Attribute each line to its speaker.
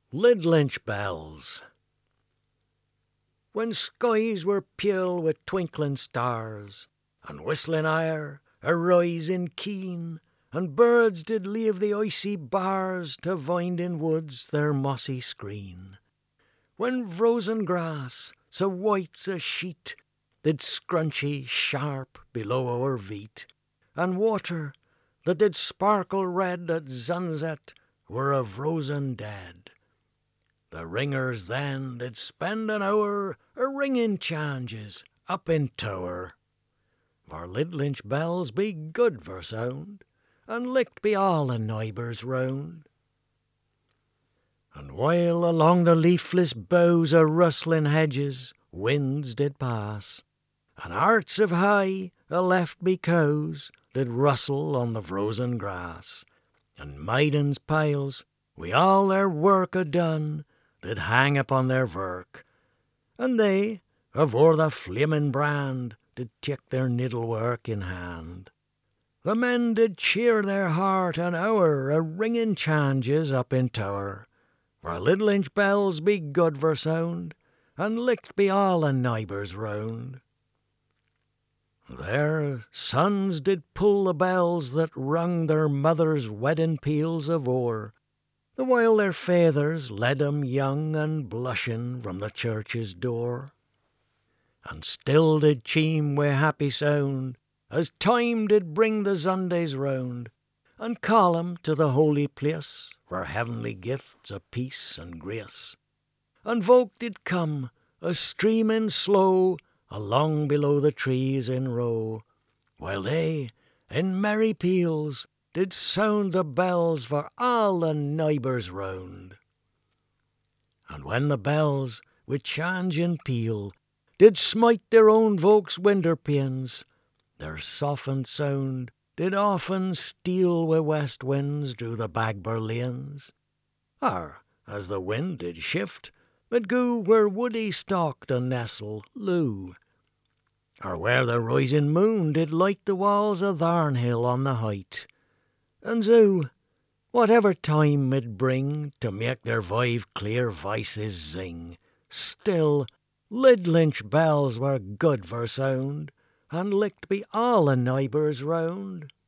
Speaker 1: Lidlinch Bells. When skies were pale with twinkling stars, and whistling air a-rising keen, and birds did leave the icy bars to find in woods their mossy screen. When frozen grass, so white's a sheet, did scrunchy sharp below our feet, and water that did sparkle red at sunset were a frozen dead. The ringers then did spend an hour a-ringing changes up in tower. For Lidlinch bells be good for sound, and licked be all the neighbours round. And while along the leafless boughs o' rustling hedges winds did pass, and hearts of hay a-left be cows did rustle on the frozen grass, and maidens' pails wi' all their work a-done did hang upon their work, and they, afore the flaming brand, did take their needlework in hand. The men did cheer their heart an hour a-ringing changes up in tower, for Lidlinch bells be good for sound, and licked be all the neighbours round. Their sons did pull the bells that rung their mothers' wedding peals of ore, the while their fathers led 'em young and blushing from the church's door. And still did chime wi' happy sound, as time did bring the Sundays round, and call 'em to the holy place for heavenly gifts of peace and grace. And folk did come a-streaming slow along below the trees in row, while they, in merry peals, did sound the bells for all the neighbours round. And when the bells, with changing peal, did smite their own folks' window panes, their softened sound did often steal wi' west winds through the Bagber lanes. Or, as the wind did shift, it go where woody stalked a nestle low, or where the rising moon did light the walls of Thornhill on the height. And so, whatever time mid bring to make their 5 clear voices zing, still Lidlinch bells were good for sound, and licked be all the neighbours round.